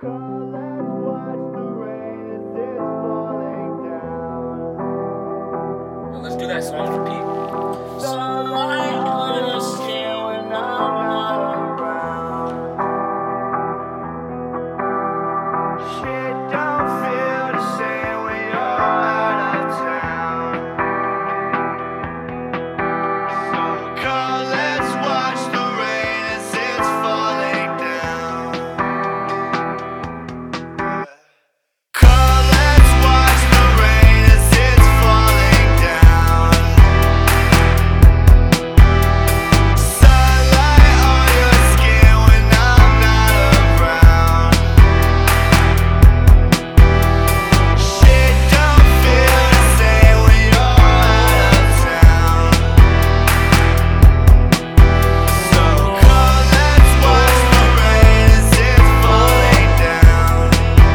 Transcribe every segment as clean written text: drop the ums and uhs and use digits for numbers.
Let's do that song for Pete. Sunlight on your skin when I'm not around. Shit don't feel the same when you're out of town. So come, let's watch the rain as it's falling down. Come, let's watch the rain as it's falling down. Sunlight on your skin when I'm not around. Shit don't feel the same when you're out of town. So come, let's watch the rain as it's falling down.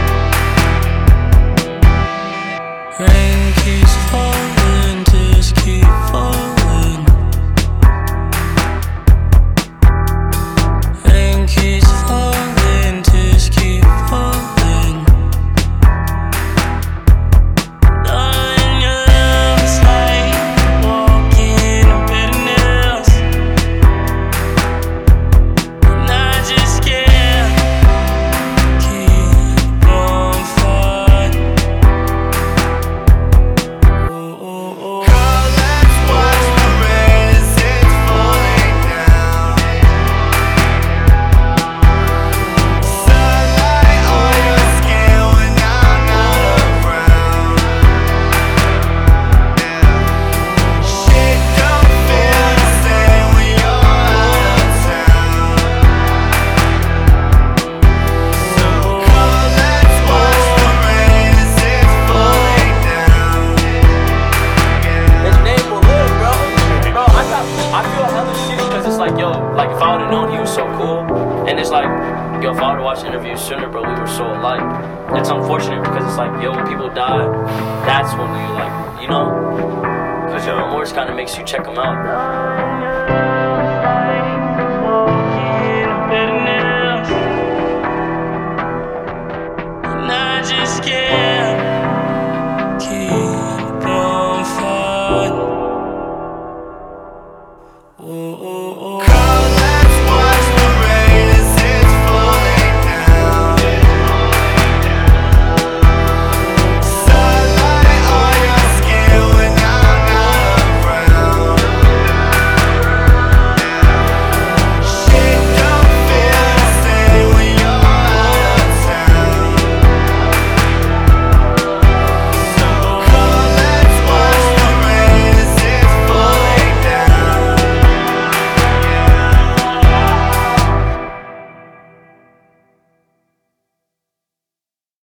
Rain keeps falling, just keep falling. Rain keeps falling, just keep falling. Darling, your love's like walking on bitterness, and I just can't keep on fighting. Come, let's watch the rain as it's falling down. Sunlight on your skin when I'm not around. Shit don't feel the same when you're out of town. So come, let's watch the rain as it's falling down. His name will live, bro. Bro, I feel hella shitty because it's like, yo, like if I would've known he was so cool, and it's like, yo, if I would've watched the interview sooner, bro, we were so alike. It's unfortunate because it's like, yo, when people die, that's when you like, you know, because your remorse kind of makes you check them out.